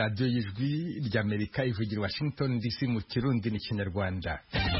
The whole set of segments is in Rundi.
radiyo y'ijwi ry'Amerika ivugira i Washington DC mu Kirundi n'Ikinyarwanda.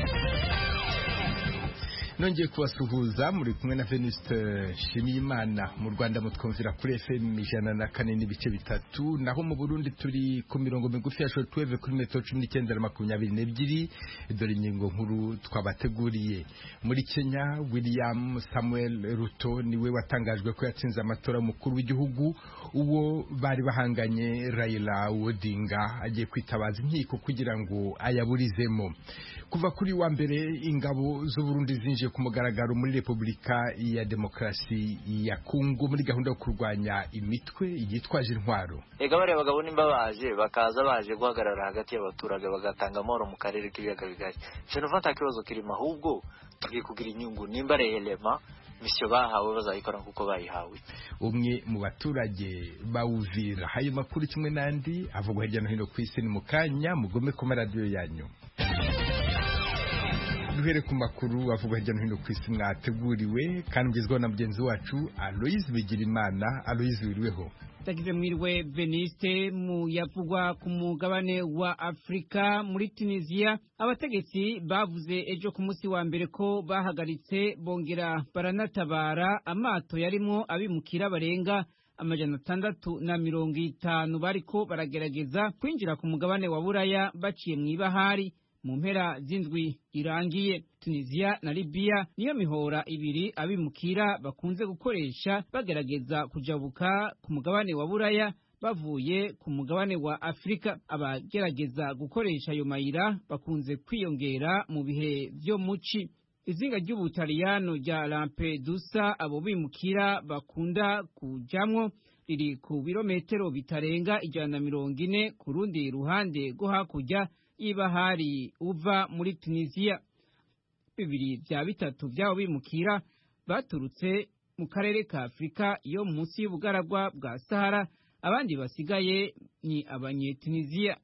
Nongeye kubasuhuza muri kumwe na Venuste Shimiyimana. Mu Rwanda mutwumvira kuri FM 104.3, naho mu Burundi turi ku mirongo migufi ya shortwave kuri metero 1922. Dore ingingo nkuru twabateguriye. Muri Kenya, William Samuel Ruto niwe watangajwe ko yatsinze amatora y'umukuru w'igihugu, uwo bari bahanganye Raila Odinga agiye kwitabaza inkiko kugira ngo ayaburizemo. Kuva kuri wa mbere ingabo z'u Burundi zinje ku mugaragaro muri Repubulika ya Demokarasi ya Kongo muri gahunda yo kurwanya imitwe yitwaje intwaro. Ega bare bagabo nimba baje bakaza baje guhagarara hagati y'abaturage bagatanga amahoro mu karere k'ibiyaga bigari. Chenova kibazo kirimo ahubwo tugiye kugira inyungu nimba rehema misyo bahawe bazayikora kuko bayihawe. Umwe mu baturage bawuvira hayo makuru kimwe nandi avugwa hirya no hino ku isi ni mukanya mugome ku radio yanyu. Duhere ku makuru avugwa hirya no hino ku isi mwateguriwe kandi mugezweho na mugenzi wacu Aloise Bigirimana. Aloise wiriweho? Tagize mwirwe Beniste. Mu yavugwa ku mugabane wa Afrika muri Tunisia, abategetsi bavuze ejo ku munsi wa mbere ko bahagaritse bongera baranatabara amato yarimo abimukira barenga 650 bariko baragerageza kwinjira ku mugabane wa Buraya baciye mw'ibahari mu mpera z'indwi irangiye. Tunisia na Libya niyo mihora ibiri abimukira bakunze gukoresha bagerageza kujabuka ku mugabane wa Buraya bavuye ku mugabane wa Afrika. Abagerageza gukoresha ayo mayira bakunze kwiyongera mu bihe vyo muci. Izinga ry'Ubutaliyano rya Lampedusa abo bimukira bakunda kujamwo riri ku birometero bitarenga 140 ku rundi ruhande rwo hakurya y'ibahari uva muri Tunisia. Bibiri vya bitatu vy'abo bimukira baturutse mu karere ka Afrika yo munsi y'ubugaragwa bwa Sahara, abandi basigaye ni abanyetunisia.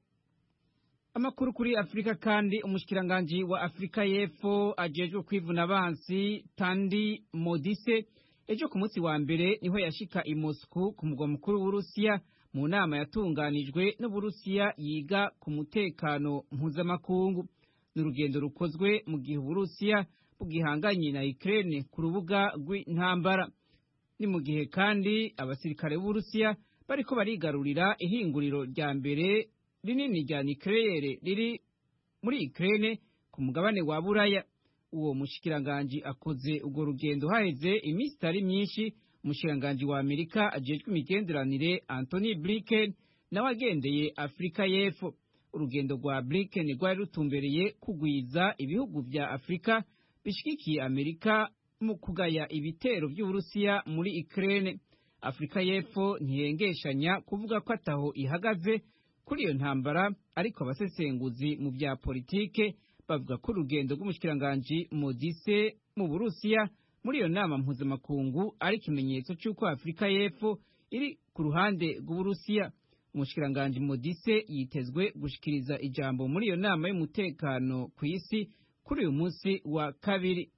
Amakuru kuri Afrika kandi, umushikiranganje wa Afrika y'Epfo ajejwe kwivuna abansi Tandi Modise ejo ku munsi wa mbere niho yashika i Moscow ku mugwa mukuru w'Urusiya mu nama yatunganijwe n'Uburusiya yiga ku mutekano mpuzamakungu. N'urugendo rukozwe mu gihe Uburusiya bugihanganye na Ukraine ku rubuga rw'intambara. Ni mu gihe kandi abasirikare b'Uburusiya bariko barigarurira ihinguriro rya mbere rinini rya nucleaire riri muri Ukraine ku mugabane wa Buraya. Uwo mushikiranganje akoze urwo rugendo haheze iminsi itari myinshi. Umushikiranganji wa Amerika ajejwe imigenderanire Anthony Blinken nawe agendeye Afrika y'Epfo. Urugendo rwa Blinken rwari rutumbereye kugwiza ibihugu vya Afrika bishigikiye Amerika mu kugaya ibitero by'Uburusiya muri Ukraine. Afrika y'Epfo ntiyengeshanya kuvuga ko ataho ihagaze kuri iyo ntambara, ariko abasesenguzi mu vya politike bavuga ko urugendo rw'umushikiranganji Modise mu Burusiya muri iyo nama mpuzamakungu ari ikimenyetso cy'uko Afrika y'Epfo iri ku ruhande rw'Uburusiya. Umushikiranganji Modise yitezwe gushikiriza ijambo muri iyo nama y'umutekano ku isi kuri uyu munsi wa kabiri.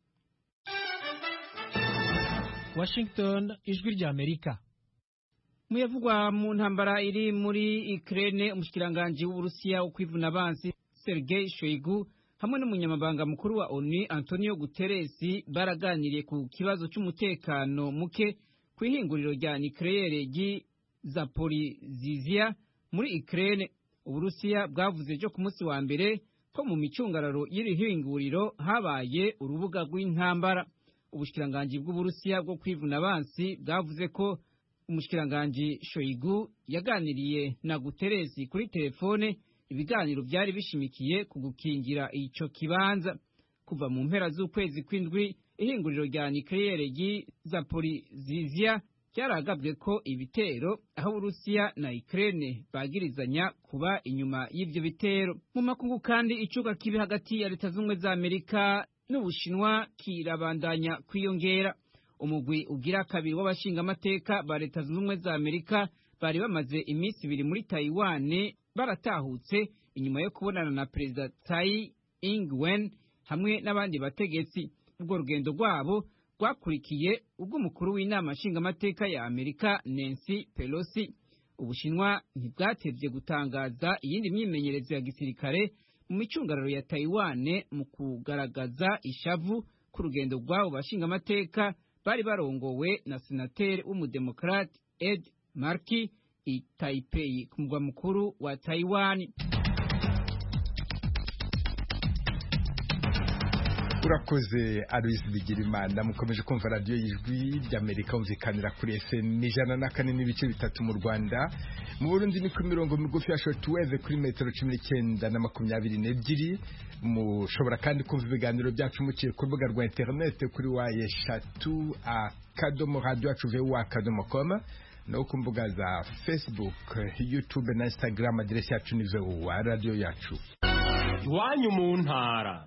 Washington, ijwi ry'Amerika. Muyavugwa mu ntambara iri muri Ukraine, umushikiranganji w'Uburusiya wo kwivuna abansi Sergei Shoigu hamwe n'umunyamabanga mukuru wa ONU Antonio Guterres baraganiriye ku kibazo cy'umutekano muke kw'ihinguriro rya nucleaire Zaporizhzhia muri Ukraine. Uburusiya bwavuze ejo ku munsi wa mbere ko mu micungararo y'iri hinguriro habaye urubuga rw'intambara. Ubushikiranganji bw'Uburusiya bwo kwivuna abansi bwavuze ko umushikiranganji Shoigu yaganiriye na Guterres kuri telefone. Ibiganiro byari bishimikiye ku gukingira ico kibanza. Kuva mu mpera z'ukwezi kw'indwi ihinguriro rya nucleaire Zaporizhzhia cyaragabwe ko ibitero aho Urusiya na Ukraine bagirizanya kuba inyuma y'ivyo bitero. Mu makungu kandi icuka kibi hagati ya Leta z'Ubumwe za Amerika n'Ubushinwa kirabandanya kwiyongera. Umugwi ugira kabiri w'abashinga amateka ba Leta z'Ubumwe za Amerika bari bamaze iminsi ibiri muri Taiwan baratahutse inyuma yo kubonana na Perezida Tsai Ing-wen hamwe n'abandi bategetsi. Ubwo rugendo rwabo rwakurikiye ubw'umukuru w'inama nshingamateka ya Amerika Nancy Pelosi. Ubushinwa ntibwatevye gutangaza iyindi myimenyerezo ya gisirikare mu micungararo ya Taiwan mu kugaragaza ishavu ku rugendo rw'abo bashingamateka bari barongowe na senateri w'umudemokrate Ed Markey i Taipei ku mugwa mukuru wa Taiwan. Urakoze Aloys Bigirimana. Mukomeje kumva radio y'Ijwi ry'Amerika umvikanira kuri FM 104.3 mu Rwanda. Mu Burundi ni ku mirongo migufi ya shortwave kuri metero 19 na 22. Mushobora kandi kumva ibiganiro byacu muciye ku rubuga rwa internet kuri wa_radio@voa.com no ku mbuga za Facebook, YouTube na Instagram. Aderesi yacu ni VOA radio yacu. Iwanyu mu ntara.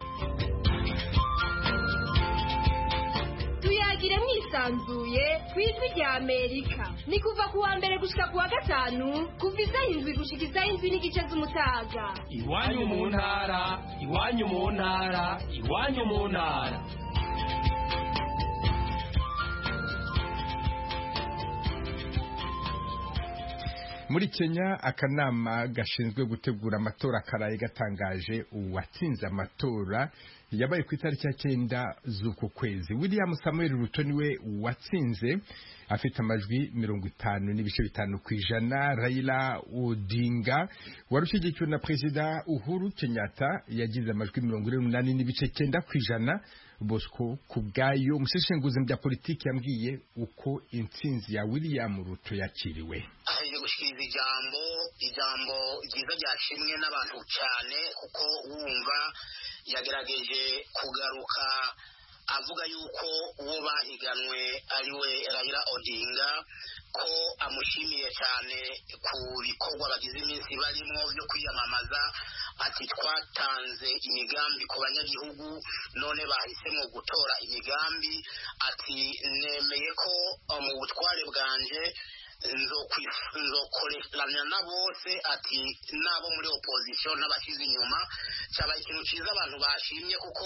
Tuyagire mwisanzuye kw'Ijwi ry'Amerika. Ni kuva ku wa mbere gushika ku wa gatanu kuva isaha 7 gushika isaha 7:30 z'umutaga. Iwanyu mu ntara, iwanyu mu ntara, iwanyu mu ntara. Muri Kenya akanama gashinzwe gutegura amatora karaye gatangaje uwatsinze amatora yabaye ku itariki ya 9 z'uku kwezi. William Samuel Ruto niwe watsinze afite amajwi 50.5%. Raila Odinga warushigikiwe na Perezida Uhuru Kenyatta yagize amajwi 48.9%. Bosco Kubgayo umuseshenguzi mu bya politiki yambwiye uko intsinzi ya William Ruto yakiriwe. Aje gushikiriza ijambo ryiza ryashimwe n'abantu cyane kuko wumva yagerageje kugaruka avuga yuko uwo bahiganwe ariwe Raila Odinga ko amushimiye cyane ku bikorwa bagize iminsi barimo byo kwiyamamaza. Ati twatanze imigambi ku banyagihugu none bahisemo gutora imigambi. Ati nemeye ko mu butware bwanje nzokorana na bose. Ati nabo muri opposition n'abashize inyuma. Cyaba ikintu cyiza abantu bashimye kuko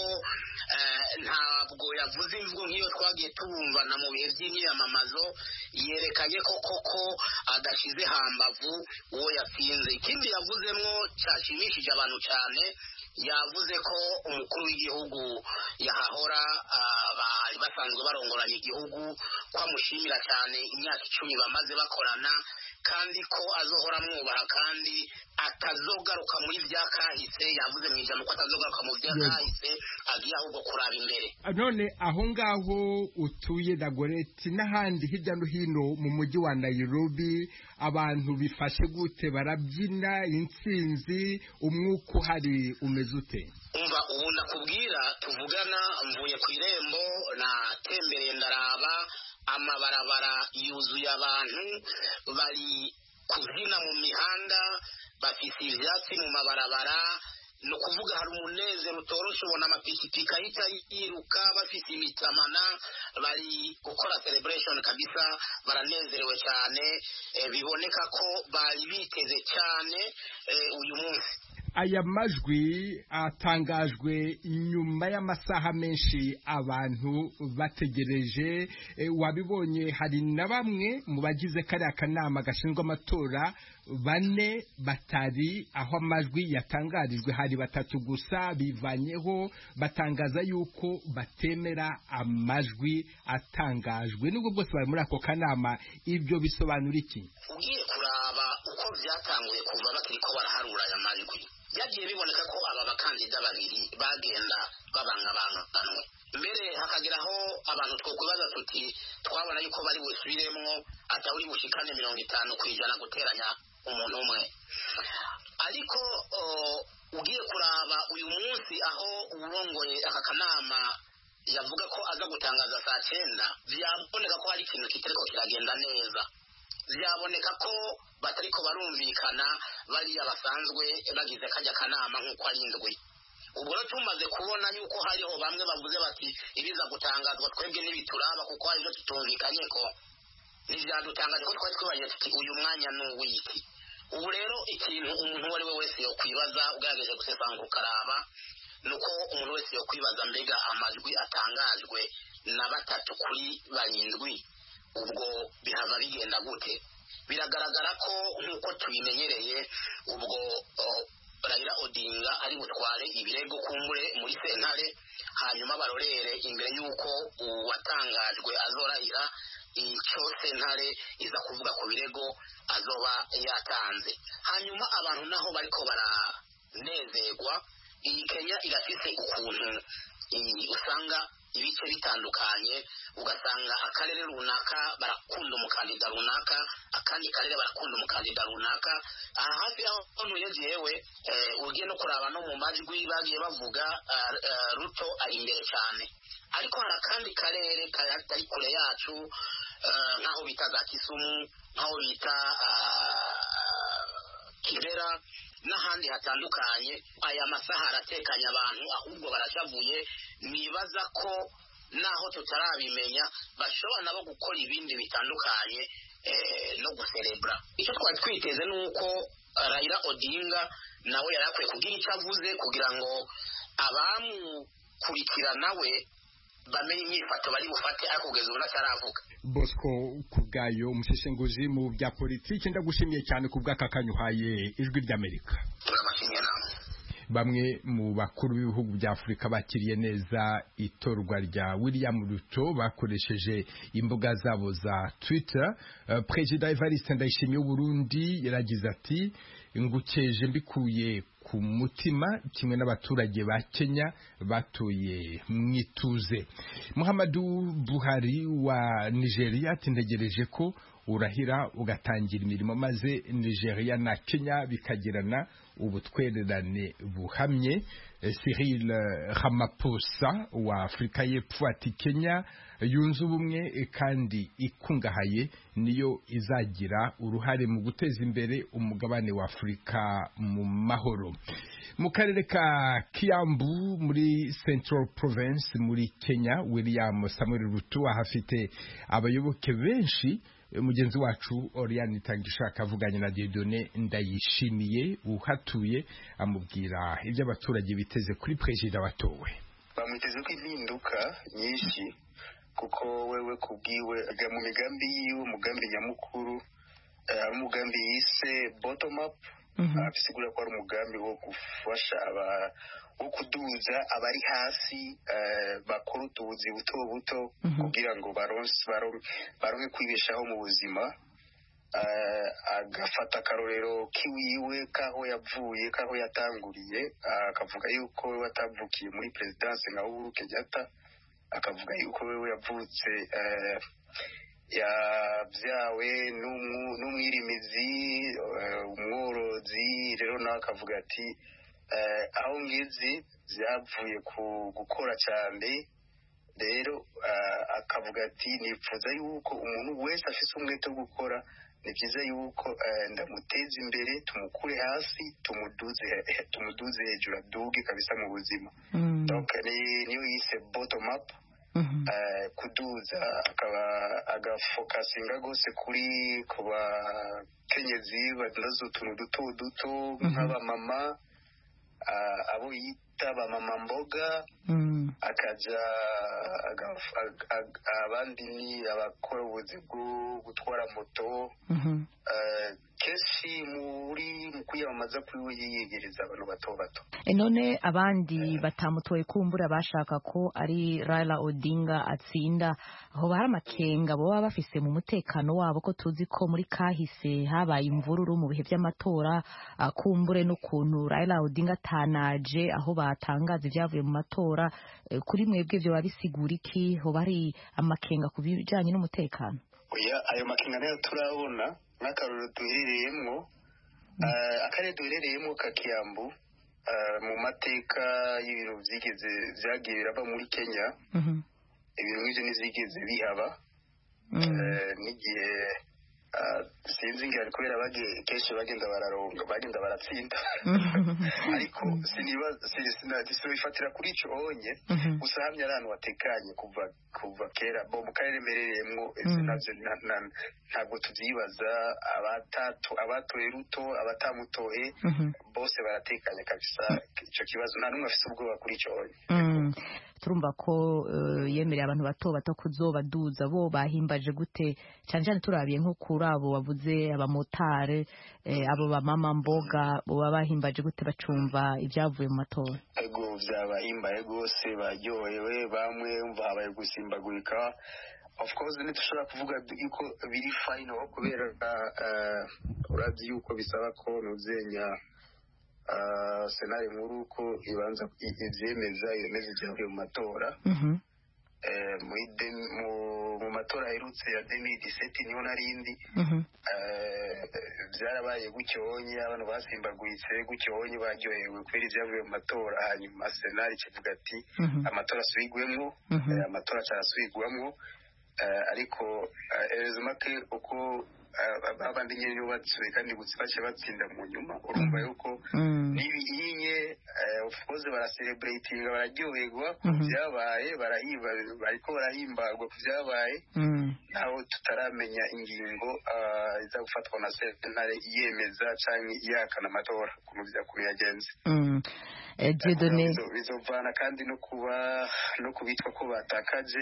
ntabwo yavuze imvugo nk'iyo twagiye tubumvana mu bihe by'imyamamazo. Yerekanye ko koko adashize hambavu uwo yatsinze. Ikindi yavuzemo cyashimishije abantu cyane, yavuze ko umukuru w'igihugu yahahora bari basanzwe barongoranya igihugu ko amushimira cyane imyaka 10 bamaze bakorana, kandi ko azohora mwubaha kandi atazogaruka muri byakahise. Yavuze mu ijambo ko atazogaruka mu byakahise, agiye ahubwo kuraba imbere. None aho ngaho utuye Dagoreti n'ahandi hirya no hino mu mujyi wa Nairobi abantu bifashe gute? Barabyina intsinzi, umwuka uhari umeze ute? Umva ubu ndakubwira tuvugana mvuye ku irembo natembereye ndaraba amabarabara yuzuye abantu bari kubyina mu mihanda, bafite ibyatsi mu mabarabara. No kuvuga hari umunezero utoroshe, ubona amapikipiki ahita yiruka bafite imitamana bari gukora celebration kabisa, baranezerewe cyane. Biboneka ko bari biteze cyane uyu munsi. Aya majwi atangajwe nyuma y'amasaha menshi abantu bategereje. Wabibonye hari na bamwe mu bagize kariya kanama gashinzwe amatora 4 batari aho amajwi yatangarijwe. Hari 3 gusa bivanyeho batangaza yuko batemera amajwi atangajwe. Nubwo bwose bari muri ako kanama, ibyo bisobanura iki? Ugiye kuraba uko byatanguye kuva bakiriko baraharura aya majwi, byagiye biboneka ko aba bakandida babiri bagenda babangabanganwe. Mbere hakageraho abantu twokwibaza tuti twabona yuko bari busubiremwo atawuri bushikane 50% guteranya umuntu umwe. Ariko ugiye kuraba uyu munsi aho urongoye aka kanama yavuga ko aza gutangaza saa 9, byaboneka ko hari ikintu kitariko kiragenda neza. Byaboneka ko batariko barumvikana bariya basanzwe bagize kajya kanama nk'uko ari indwi. Ubwo rero tumaze kubona yuko hariho bamwe bavuze bati ibiza gutangazwa twebwe n'ibituraba kuko hari ibyo tutumvikanye ko nivyadutangaje ko twari twibanye tuti uyu mwanya n'uwiki. Ubu rero ikintu umuntu wari we wese yo kwibaza ugerageje gusesanga ukaraba nuko umuntu wese yo kwibaza mbega amajwi atangajwe na 3 kuri 7 ubwo bihava bigenda gute? biragaragara ko nk'uko tubimenyereye ubwo Raila Odinga ari butware ibirego kumbure muri sentare hanyuma barorere imbere y'uko uwatangajwe azorahira icyo sentare iza kuvuga ku birego azoba yatanze. Hanyuma abantu naho bariko baranezerwa, iyi Kenya irafise ukuntu usanga ibice bitandukanye, ugasanga akarere runaka barakunda umukandida runaka, akandi karere barakunda umukandida runaka. Aha hafi aho ntuye jewe ugiye no kuraba no mu majwi bagiye bavuga Ruto ari imbere cyane, ariko hari akandi karere kari kure yacu nk'aho bita za Kisumu, nk'aho bita Kibera n'ahandi hatandukanye. Aya masaha aratekanye abantu ahubwo barashavuye, nibaza ko naho tutarabimenya bashobora nabo gukora ibindi bitandukanye no guserebra. Icyo twari twiteze ni uko Raila Odinga nawe yari akwiye kugira icyo avuze kugira ngo abamukurikira nawe bamenye imyifato bari bufate, ariko kugeza ubu ataravuga. Bosco Kubwayo, umuseshenguzi mu bya politiki, ndagushimiye cyane ku bw'akakanyu uhaye Ijwi ry'Amerika. Turabashimiye namwe. Bamwe mu bakuru b'ibihugu bya Afurika bakiriye neza itorwa rya William Ruto bakoresheje imbuga zabo za Twitter. Perezida Evariste Ndayishimiye w'Uburundi yaragize ati ngukeje mbikuye ku mutima kimwe n'abaturage ba Kenya batuye mwituze. Muhammadu Buhari wa Nigeria atindegereje ko urahira ugatangira imirimo maze Nigeria na Kenya bikagirana ubutwererane buhamye. Cyril Ramaphosa wa Afrika y'Epfo ati Kenya yunze ubumwe kandi ikungahaye niyo izagira uruhare mu guteza imbere umugabane wa Afrika mu mahoro. Mu karere ka Kiambu muri Central Province muri Kenya, William Samuel Ruto ahafite abayoboke benshi. Mugenzi wacu Oriane Tangishaka avuganye na Dieudonné Ndayishimiye uhatuye amubwira ibyo abaturage biteze kuri perezida watowe. Bamuteze ko impinduka nyinshi kuko wewe kubwiwe ajya mu migambi yiwe, umugambi nyamukuru ari umugambi yise bottom up. Abisigura ko ari umugambi wo gufasha wo kuduza abari hasi bakora utubuzi buto buto kugira ngo baronke kwibeshaho mu buzima. Agafata akarorero kiwiwe kaho yavuye, kaho yatanguriye, akavuga yuko we watavukiye muri presidence nka Uhuru Kenyatta, akavuga yuko we yavutse yabyawe n'umwirimizi, umworozi. Rero nawe akavuga ati aho ngizi byavuye ku gukora cyane. Rero akavuga ati nifuza yuko umuntu wese afite umwete wo gukora, ni byiza yuko ndamuteza imbere, tumukure hasi tumuduze hejuru, aduge kabisa mu buzima. Donc niyo yise bottom up. Kuduza akaba agafokasinga gose kuri ku bakenyezi badandaza utuntu duto duto nk'abamama, abo yita bamama mboga. Akaja abandi ni abakora ubuzi bwo gutwara moto. Kenshi muri mu kwiyamamaza kwiwe yiyegereza abantu bato bato. None abandi batamutoye kumbura bashaka ko ari Raila Odinga atsinda, aho bari amakenga baba bafise mu mutekano wabo, ko tuzi ko muri kahise habaye imvururu mu bihe by'amatora, kumbure n'ukuntu Raila Odinga atanaje aho batangaza ibyavuye mu matora. Kuri mwebwe byo babisigura iki? Ho bari amakenga ku bijanye n'umutekano? Oya, ayo makenga nayo turabona nk'akaruru duherereyemo. Akarere duherereyemo ka Kiambu, mu mateka y'ibintu vyagiye biraba muri Kenya, ibintu nk'ivyo ntizigeze bihaba. N'igihe sinzi ngira kubera kenshi bagenda baratsinda. Ariko sinifatira kuri ico onye, gusa hamwe ari ahantu hatekanye kuva kera. Mu karere merereyemwo navyo ntabwo tuvyibaza. Abatoye Ruto, abatamutoye bose baratekanye kabisa. Ico kibazo nta n'umwe afise ubwoba kuri ico onye. turumva ko yemereye abantu bato bato kuzobaduza bo bahimbaje gute cyane cyane turabiye nko kuri abo bavuze abamotari abo bamama mboga bo bahimbaje gute bacumva ibyavuye mu matora. Ego byabahimbaye rwose baryohewe bamwe umva habaye gusimbagurika. Of course ntitushobora kuvuga yuko biri final kubera urazi yuko bisaba ko nuzenya senari nkuru ko ibanza ivyemeza ibyavuye mu matora. Mu matora aherutse ya 2017 niho narindi byarabaye gucyonye abantu basimbaguritse gucyonye baryohewe kubera ibyavuye mu matora. Hanyuma senari kivuga ati amatora asubigwemwo amatora cyarasubigwamwo ariko make uko abandi nyine yubatse kandi bace batsinda mu nyuma urumva yuko n'ibiyinye of course baracelebratinga bararyoherwa ku byabaye bariko barahimbarwa ku byabaye naho tutaramenya ingingo iza gufatwa na sentare yemeza canke iyakana amatora ukuntu yagenze. Bizovana kandi no kubitwa ko batakaje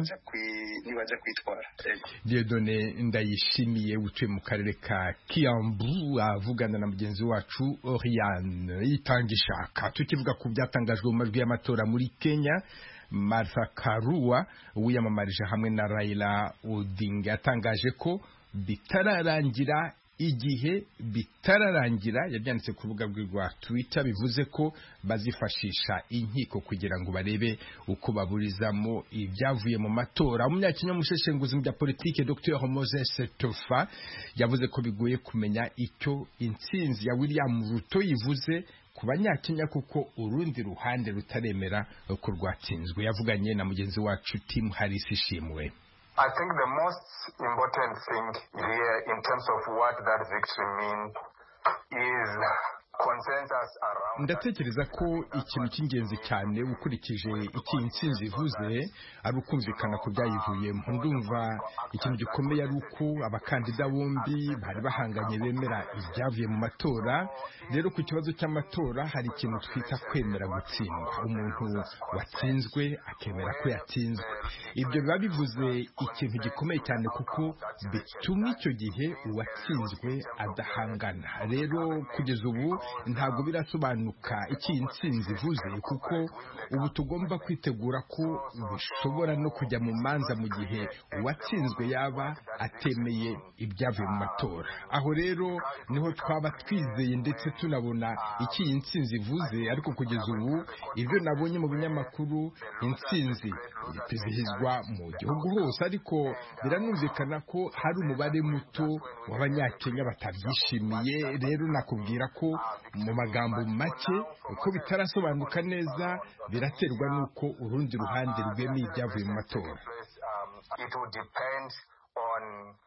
nibaja kwitwara. Dieudonné Ndayishimiye utuye mu karere ka Kiambu avugana na mugenzi wacu Oriane Itangishaka. Tukivuga ku byatangajwe mu majwi y'amatora muri Kenya, Martha Karua wiyamamarije hamwe na Raila Odinga yatangaje ko bitararangira igihe bitararangira. Yabyanditse ku rubuga rwe rwa Twitter bivuze ko bazifashisha inkiko kugira ngo barebe uko baburizamo ibyavuye mu matora. Umunyakenya musheshenguzi mu bya politike Dr Moses Tofa yavuze ko bigoye kumenya icyo intsinzi ya William Ruto yivuze ku banyakenya kuko urundi ruhande rutaremera ko rwatsinzwe. Yavuganye na mugenzi wacu Tim Harris Ishimwe. I think the most important thing here in terms of what that victory means is consensus around. Ndatekereza ko ikintu cy'ingenzi cyane ukurikije iki intsinzi ivuze ari ukumvikana ku byayivuyemo. Ndumva ikintu gikomeye ari uko abakandida bombi bari bahanganye bemera ibyavuye mu matora. Rero ku kibazo cy'amatora hari ikintu twita kwemera gutsindwa. Umuntu watsinzwe akemera ko yatsinzwe. Ibyo biba bivuze ikintu gikomeye cyane kuko bituma icyo gihe uwatsinzwe adahangana. Rero kugeza ubu ntabwo birasobanuka iki intsinzi ivuze kuko ubu tugomba kwitegura ko bishobora no kujya mu manza mu gihe uwatsinzwe yaba atemeye ibyavuye mu matora. Aho rero niho twaba twizeye ndetse tunabona iki intsinzi ivuze. Ariko kugeza ubu ibyo nabonye mu binyamakuru intsinzi izihizwa mu gihugu hose, ariko biranumvikana ko hari umubare muto w'abanyakenya batabyishimiye. Rero nakubwira ko mu magambo make uko bitarasobanuka neza biraterwa nuko urundi ruhande rwemeye ibyavuye mu matora. It will depend on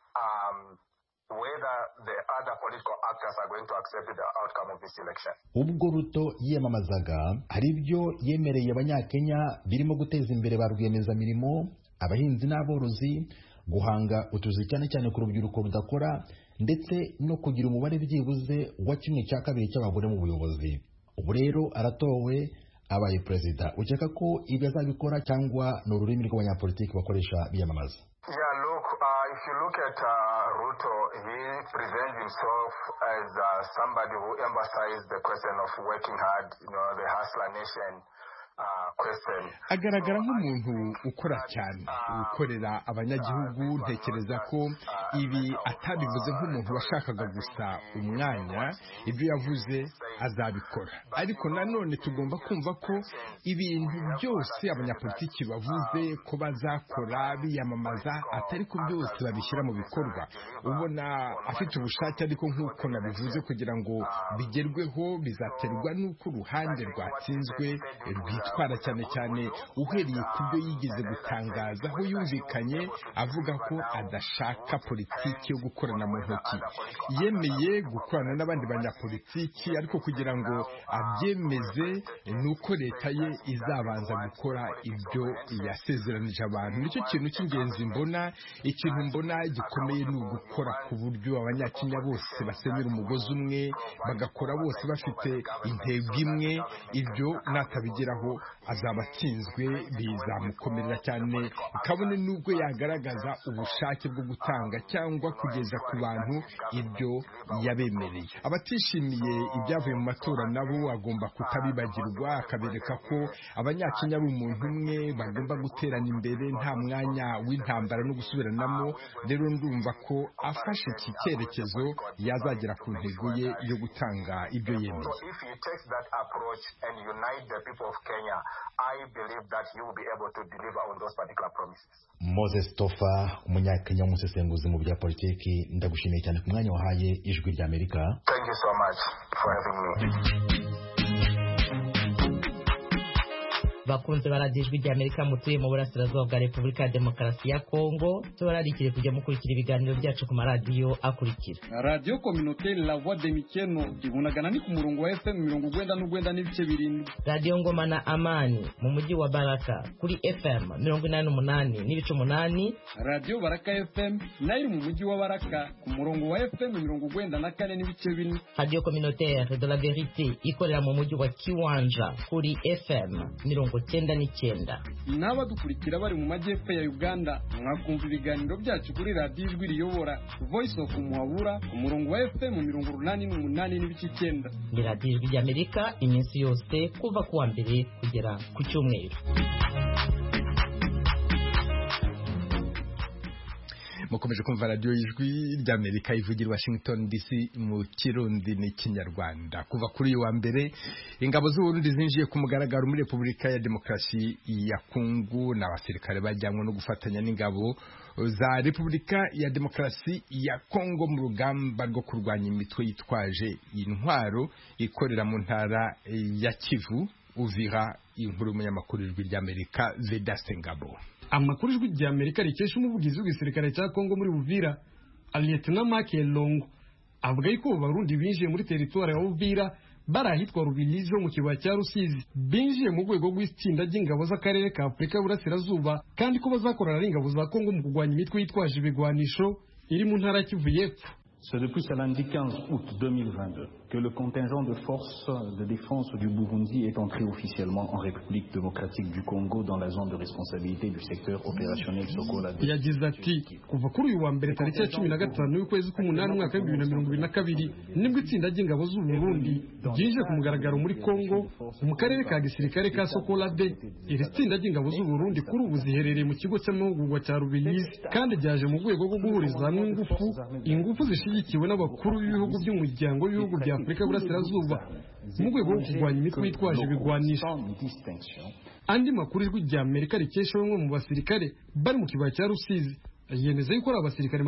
whether the other political actors are going to accept the outcome of this election. Ubwo Ruto yiyamamazaga hari ibyo yemereye abanyakenya birimo guteza imbere ba rwiyemezamirimo, abahinzi n'aborozi, guhanga utuzi cyane cyane ku rubyiruko rudakora, ndetse no kugira umubare byibuze wa 1/2 cy'abagore mu buyobozi. Ubu rero aratowe abaye perezida. Ukeka ko ibyo azabikora cyangwa no rurimi rw'abanyapolitiki bakoresha biyamamaza? Yeah, look, if you look at Ruto, he presents himself as somebody who emphasized the question of working hard, the hustler nation. Agaragara nk'umuntu ukora cyane, ukorera abanyagihugu. Ntekereza ko ibi atabivuze nk'umuntu washakaga gusa umwanya. Ibyo yavuze azabikora, ariko nanone tugomba kumva ko ibintu byose abanyapolitiki bavuze ko bazakora biyamamaza atari ko byose babishyira mu bikorwa. Ubona afite ubushake, ariko nk'uko nabivuze kugira ngo bigerweho bizaterwa n'uko uruhande rwatsinzwe rwitwara, cyane cyane uhereye ku byo yigeze gutangaza aho yumvikanye avuga ko adashaka politiki yo gukorana mu ntoki. Yemeye gukorana n'abandi banyapolitiki, ariko kugira ngo abyemeze nuko leta ye izabanza gukora ibyo yasezeranije abantu. Nicyo kintu cy'ingenzi mbona. Ikintu mbona gikomeye ni ugukora ku buryo abanyakenya bose basenyera umugozi umwe, bagakora bose bafite intego imwe. Ibyo natabigeraho azaba atsinzwe bizamukomerera cyane kabone n'ubwo yagaragaza ubushake bwo gutanga cyangwa kugeza ku bantu ibyo yabemereye. Abatishimiye ibyavuye mu matora nabo agomba kutabibagirwa, akabereka ko abanyakenya ari umuntu umwe bagomba guterana imbere nta mwanya w'intambara no gusubiranamo. Rero ndumva ko afashe iki cyerekezo yazagera ku ntego ye yo gutanga ibyo yemeye. Moses Tofa, umunyakenya w'umusesenguzi mu bya politiki, ndagushimiye cyane ku mwanya wahaye Ijwi ry'Amerika. Thank you so much for having me. bakunze baradijwe ry'Amerika mutuye mu burasirazuba bwa Repubulika ya Demokarasi ya Kongo, tubararikire kujya mukurikira ibiganiro byacu ku maradiyo akurikira: Radio Communautaire La Voix de Mikeno ibunagana ni ku murongo wa FM 99 n'ibice birindwi. Radio Ngoma na Amani mu mujyi wa Baraka kuri FM 88 n'ibice 8. Radio Baraka FM nayo mu mujyi wa Baraka ku murongo wa FM 94 n'ibice 4. Radio Communautaire de la Vérité ikorera mu mujyi wa Kiwanja kuri FM 99. N'abadukurikira bari mu majyepfo ya Uganda mwakumva ibiganiro byacu kuri Radio Ijwi riyobora Voice of Muhabura ku murongo wa FM 88 n'ibice 9. Ni Radio Ijwi ry'Amerika iminsi yose kuva ku wa mbere kugera ku cyumweru. Mukomeje kumva Radio Ijwi ry'Amerika ivugira Washington DC mu Kirundi n'Ikinyarwanda. Kuva kuri uyu wa mbere ingabo z'u Burundi zinjiye ku mugaragaro muri Repubulika ya Demokarasi ya Kongo, n'abasirikare bajyanwe no gufatanya n'ingabo za Repubulika ya Demokarasi ya Kongo mu rugamba rwo kurwanya imitwe yitwaje intwaro ikorera mu ntara ya Kivu. Uvira inkuru y'umunyamakuru Ijwi ry'Amerika Vedaste Ngabo. Amakuru Ijwi ry'Amerika rikesha umuvugizi w'igisirikare cya Kongo muri Uvira, Lieutenant Mark Longo, avuga yuko Abarundi binjiye muri teritwari ya Uvira barahitwa Rubirizi mu kibaya cya Rusizi, binjiye mu rwego rw'itsinda ry'ingabo z'akarere ka Afurika y'Uburasirazuba, kandi ko bazakorana n'ingabo za Kongo mu kurwanya imitwe yitwaje ibigwanisho iri mu ntara ya Kivu y'Epfo. C'est depuis ce lundi 15 août 2022 que le contingent de forces de défense du Burundi est entré officiellement en République démocratique du Congo dans la zone de responsabilité du secteur opérationnel Sokola. Yagize ati kuva kuri uyu wa mbere tariki ya 15 y'ukwezi k'umunani umwaka wa 2022 nibwo itsinda ry'ingabo z'u Burundi ryinjiye ku mugaragaro muri Kongo mu karere ka gisirikare ka Sokola de. Iri tsinda ry'ingabo z'u Burundi kuri ubu ziherereye mu kigo cy'amahugurwa cya Rubirizi, kandi ryaje mu rwego rwo guhuriza hamwe ingufu zishyigikiwe n'abakuru b'ibihugu by'umuryango w'ibihugu bya Afurika y'Uburasirazuba mu rwego rwo kurwanya imitwe yitwaje ibigwanisho. Andi makuru Ijwi ry'Amerika rikesha bamwe mu basirikare bari mu kibaya cya Rusizi yemeza yuko ari abasirikare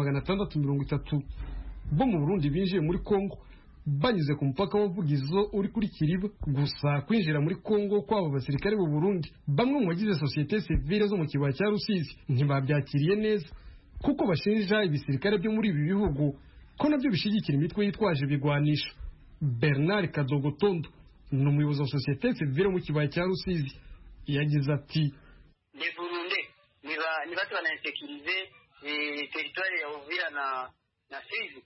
630 bo mu Burundi binjiye muri Kongo banyuze ku mupaka wa Vugizo uri kuri Kiriba. Gusa kwinjira muri Kongo kw'abo basirikare b'u Burundi, bamwe mu bagize societe civile zo mu kibaya cya Rusizi ntibabyakiriye neza, kuko bashinja ibisirikare byo muri ibi bihugu ko nabyo bishigikira imitwe yitwaje ibigwanisho. Bernard Kadogotondo ni umuyobozi wa societe civile mu kibaya cya Rusizi, yagize ati les Burundais ni batu wanainsekirize territoire ya Uvira na Fizi.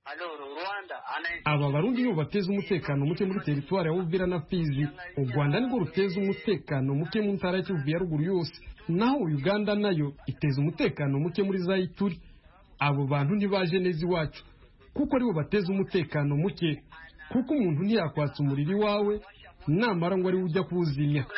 Aba Barundi nibo bateza umutekano muke muri teritwari ya Uvira na Fizi. U Rwanda nirwo ruteza umutekano muke mu ntara ya Kivu ya ruguru yose, naho Uganda nayo iteza umutekano muke muri za Ituri. Abo bantu ntibaje neza iwacu kuko aribo bateza umutekano muke, kuko umuntu ntiyakwatsa umuriri wawe namara ngo ari ujya kuwuzimya.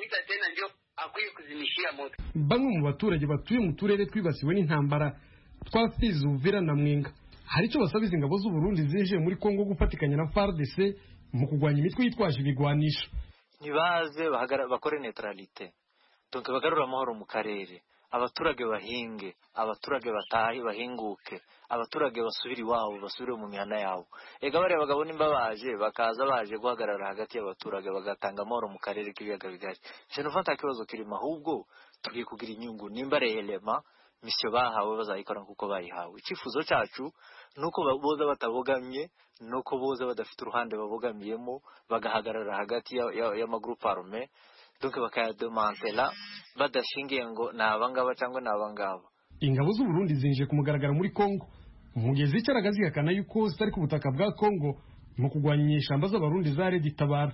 Bamwe mu baturage batuye mu turere twibasiwe n'intambara twa Fizi, Uvira na Mwenga hari icyo basaba izi ngabo z'u Burundi zinjiye muri Kongo gufatikanya na FARDC mu kurwanya imitwe yitwaje ibigwanisho. Nibaze bakore neutralité, donc bagarura amahoro mu karere, abaturage bahinge, abaturage batahe bahinguke, abaturage basubira iwabo, basubire mu mihana yabo. Ega bare bagabo nimba baje bakaza baje guhagarara hagati y'abaturage bagatanga amahoro mu karere k'ibiyaga bigari. Je nufata kibazo kirimo, ahubwo tugiye kugira inyungu nimba rehema misyo bahawe bazayikora kuko bayihawe. Icyifuzo cyacu nuko boza batabogamye, nuko boza badafite uruhande babogamiyemo, bagahagarara hagati y'amagroupe armé, donc bakayademantela badashingiye ngo nabangaba cyangwa nabangaba. Ingabo z'u Burundi zinje ku mugaragaro muri Kongo mugezi cyaragazikana yuko zitari ku butaka bwa Kongo mu kugwanya inyeshamba z'Abarundi za Red Tabara.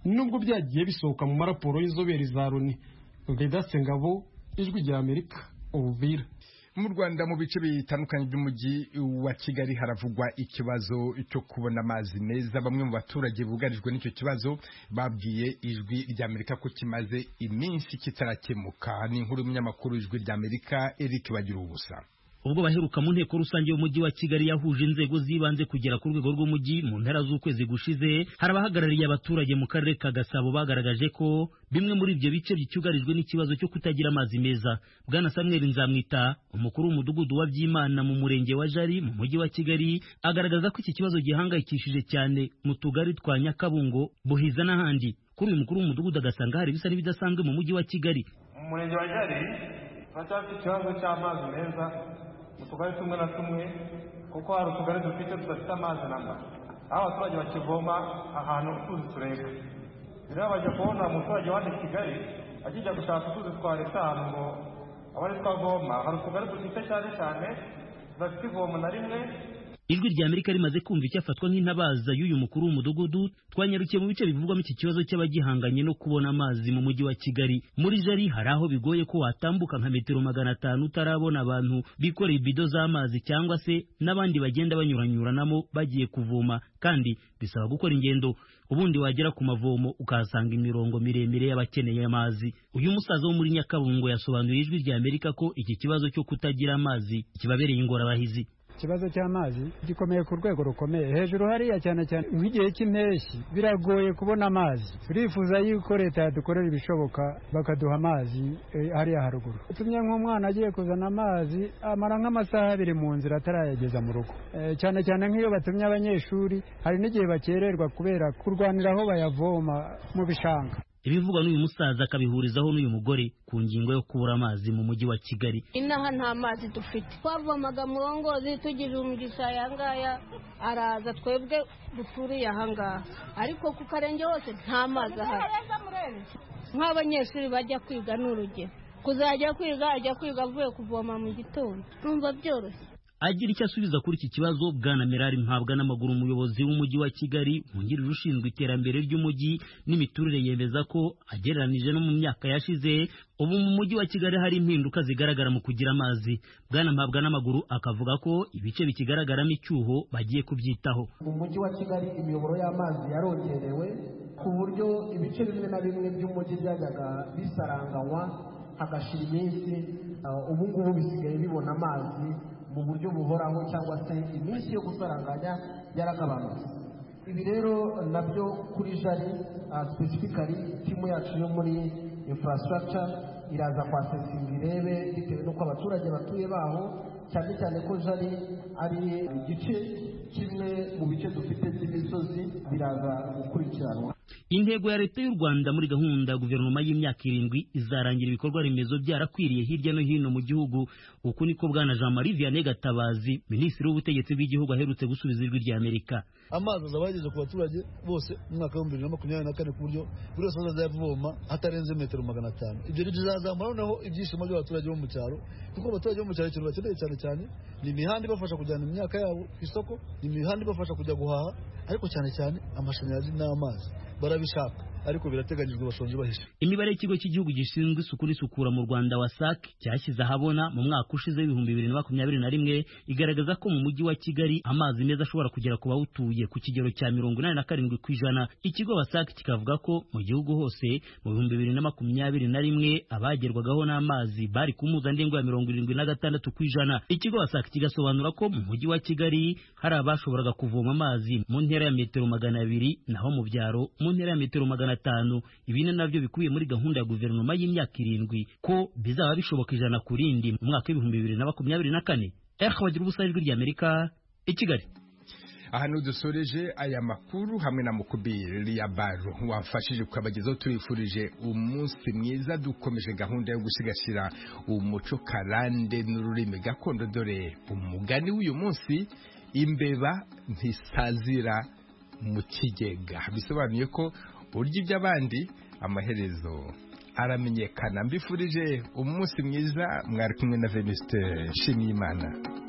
nubwo byagiye bisohoka mu maraporo y'inzobere za Loni. Vedaste Ngabo, Ijwi rya Amerika, Uvira. Mu Rwanda mu bice bitandukanye by'umujyi wa Kigali haravugwa ikibazo cyo kubona amazi meza. Bamwe mu baturage bugarijwe n'icyo kibazo babwiye Ijwi rya Amerika ko kimaze iminsi kitarakemuka. Ni inkuru y'umunyamakuru Ijwi rya Amerika Eric Bagirubusa. Ubwo baheruka mu nteko rusange y'umujyi wa Kigali yahuje inzego zibanze kugera ku rwego rw'umujyi mu mpera z'ukwezi gushize, harabahagarariye abaturage mu karere ka Gasabo bagaragaje ko bimwe muri ibyo bice bicyugarijwe n'ikibazo cyo kutagira amazi meza. Bwana Samuel Nzamwita, umukuru w'umudugudu wa Byimana mu murenge wa Jari mu mujyi wa Kigali, agaragaza ko iki kibazo gihangayikishije cyane mu tugari twa Nyakabungo, Buhiza n'ahandi. Kuri uyu mukuru w'umudugudu agasanga hari bisa n'ibidasanzwe mu mujyi wa Kigali. Mu murenge wa Jari turacyafite ikibazo cy'amazi meza mu tugari tumwe na tumwe, kuko hari utugari dufite tudafite amazi namba, aho abaturage bakivoma ahantu utuzi tureka. Rero bajya kubona umuturage wa Kigali akijya gushaka utuzi twa leta ahantu ngo abari twavoma, hari utugari dufite cyane cyane tudafite ivomo na rimwe. Ijwi rya Amerika rimaze kumva icyafatwa nk'intabaza y'uyu mukuru w'umudugudu, twanyarukiye mu bice bivugwamo iki kibazo cy'abagihanganye no kubona amazi mu mujyi wa Kigali. Muri Jari hari aho bigoye ko watambuka nka metero 500 utarabona abantu bikoreye ibido z'amazi cyangwa se n'abandi bagenda banyuranyuranamo bagiye kuvoma, kandi bisaba gukora ingendo. Ubundi wagera ku mavomo ukahasanga imirongo miremire y'abakeneye amazi. Uyu musaza wo muri Nyakabungo yasobanuriye Ijwi rya Amerika ko iki kibazo cyo kutagira amazi kibabereye ingorabahizi. Ikibazo cy'amazi gikomeye ku rwego rukomeye hejuru hariya, cyane cyane nk'igihe cy'impeshyi biragoye kubona amazi. Turifuza yuko leta yadukorera ibishoboka bakaduha amazi hariya haruguru. Tumye nk'umwana agiye kuzana amazi amara nk'amasaha 2 mu nzira atarayageza mu rugo, cyane cyane nk'iyo batumye abanyeshuri, hari n'igihe bakererwa kubera kurwanira aho bayavoma mu bishanga. Ibivugwa n'uyu musaza akabihurizaho n'uyu mugore ku ngingo yo kubura amazi mu mujyi wa Kigali. Inaha nta mazi dufite, twavomaga mu Rongozi tugira umugisha yangaya araza twebwe duturiye ahangaha, ariko ku Karenge hose nta mazi ahari. Nk'abanyeshuri bajya kwiga n'urugero, kuzajya kwiga ajya kwiga avuye kuvoma mu gitondo, numva byoroshye. Agira icyo asubiza kuri iki kibazo, Bwana Merari Mpabwa n'amaguru umuyobozi w'umujyi wa Kigali wungirije ushinzwe iterambere ry'umujyi n'imiturire, yemeza ko agereranije no mu myaka yashize ubu mu mujyi wa Kigali hari impinduka zigaragara mu kugira amazi. Bwana Mpabwa n'amaguru akavuga ko ibice bikigaragaramo icyuho bagiye kubyitaho. Mu mujyi wa Kigali imiyoboro y'amazi yarongerewe ku buryo ibice bimwe na bimwe by'umujyi byajyaga bisaranganywa hagashira iminsi, ubu ngubu bisigaye bibona amazi mu buryo buhoraho, cyangwa se iminsi yo gusaranganya yaragabanutse. Ibi rero nabyo kuri Jari specifically timu yacu yo muri infrastructure iraza kwasesinga irebe bitewe n'uko abaturage batuye baho, cyane cyane ko Jari ari igice kimwe mu bice dufite by'imisozi, biraza gukurikiranwa. Intego ya leta y'u Rwanda muri gahunda ya guverinoma y'imyaka 7 izarangira ibikorwa remezo byarakwiriye hirya no hino mu gihugu. Uku niko Bwana Jean Marie Vianney Gatabazi, minisitiri w'ubutegetsi bw'igihugu, aherutse gusubiza Ijwi rya Amerika. Amazi azabageze ku baturage bose mu mwaka wa 2024 ku buryo buri wese azavoma hatarenze metero 500. Ibyo bizazamura noneho ibyishimo by'abaturage bo mu cyaro, kuko abaturage bo mu cyaro ikintu bakeneye cyane cyane ni imihanda ibafasha kujyana imyaka yabo ku isoko, ni imihanda ibafasha kujya guhaha, ariko cyane cyane amashanyarazi n'amazi barabishaka, ariko birateganyijwe bashonje bahishe. Imibare y'ikigo cy'igihugu gishinzwe isuku n'isukura mu Rwanda WASAC cyashyize ahabona mu mwaka ushize 2021 igaragaza ko mu mujyi wa Kigali amazi meza ashobora kugera ku bawutuye ku kigero cya 87%. Ikigo WASAC kikavuga ko mu gihugu hose mu 2021 abagerwagaho n'amazi bari ku mpuzandengo ya 76%. Ikigo WASAC kigasobanura ko mu mujyi wa Kigali hari abashoboraga kuvoma amazi mu ntera ya metero 200, naho mu byaro mu ntera ya metero 500. Ibi nabyo bikubiye muri gahunda ya guverinoma y'imyaka 7 ko bizaba bishoboka ijana ku rindi mu mwaka wa 2024. Bagirubusa, Ijwi rya Amerika, i Kigali. Ahantu dusoreje aya makuru hamwe na Mukubiri ya Baro wafashije kubagezaho. Turifurije umunsi mwiza, dukomeje gahunda yo gusigasira umuco karande n'ururimi gakondo. Dore umugani w'uyu munsi: imbeba ntisazira mu kigega. Bisobanuye ko urya iby'abandi amaherezo aramenyekana. Mbifurije umunsi mwiza, mwari kumwe na Venuste Nshimiyimana.